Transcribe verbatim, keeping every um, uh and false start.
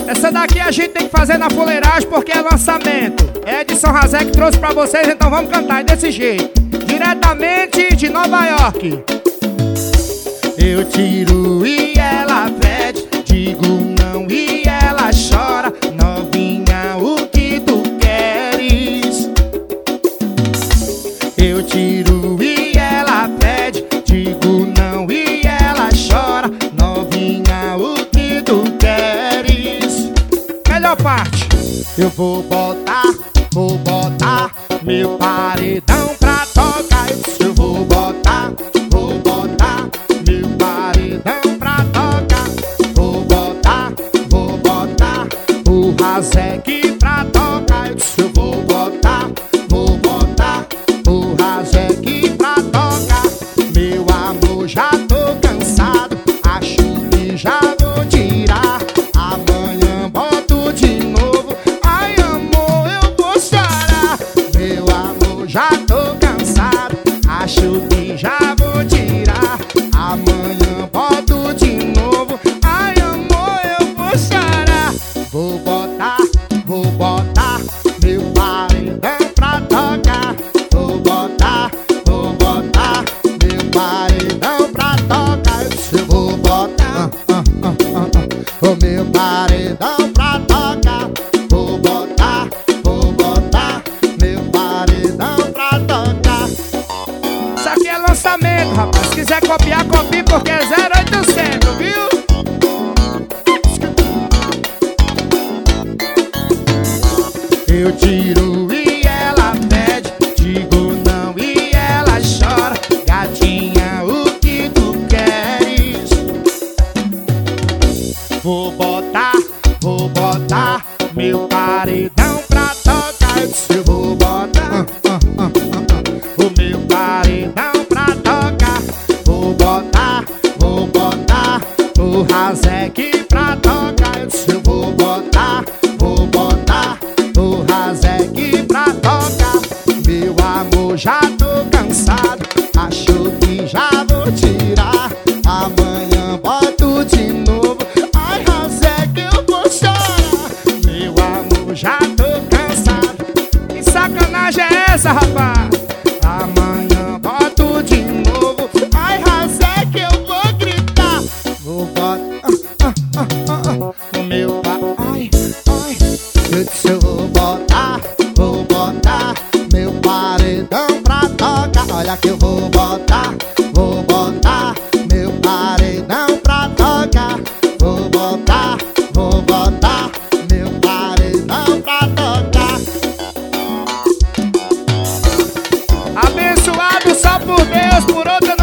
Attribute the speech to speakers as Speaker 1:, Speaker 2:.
Speaker 1: Essa daqui a gente tem que fazer na fuleiragem porque é lançamento. É Edson Razé que trouxe pra vocês, então vamos cantar desse jeito. Diretamente de Nova York. Eu tiro e ela pede, digo não e ela chora. Novinha, o que tu queres? Eu tiro e ela pede, digo não e ela chora. Novinha, o que tu queres? Melhor parte. Eu vou botar, vou botar meu paredão pra tocar. Eu vou botar, vou botar meu paredão pra tocar. Vou botar, vou botar o Razek pra tocar. Eu vou botar, vou botar o Razek pra tocar. Meu amor, já tô cansado, acho que já vou tirar. Amanhã boto de novo, ai amor, eu vou chorar. Meu amor, já tô cansado, acho que já vou tirar. Amanhã boto de novo, ai amor, eu vou chorar. Vou botar, vou botar meu paredão pra tocar. Vou botar, vou botar meu paredão pra tocar. Eu vou botar ah, ah, ah, ah, o meu paredão pra tocar. Vou botar, vou botar meu paredão pra tocar. Isso aqui é lançamento, rapaz. Se quiser copiar, copie porque é zero oitocentos, viu? Eu tiro e ela pede, digo não e ela chora. Gatinha, o que tu queres? Vou botar, vou botar meu paredão pra tocar. Eu vou botar ah, ah, ah, ah, o meu paredão pra tocar. Vou botar, vou botar o Razek pra tocar. Eu vou botar, vou botar o Razek pra tocar. Meu amor, já tô cansado, acho que já vou tirar. Amanhã boto de novo, ai Razek, eu vou chorar. Meu amor, já tô cansado. Que sacanagem é essa, rapaz? Amanhã boto de novo, ai Razek, eu vou gritar. Vou botar ah, ah, ah, ah, o meu pai, ai, ai. Eu disse eu vou botar, vou botar meu paredão pra tocar. Olha que eu vou botar, vou botar meu paredão pra tocar. Vou botar, vou botar meu paredão pra tocar. Abençoado só por Deus, por outra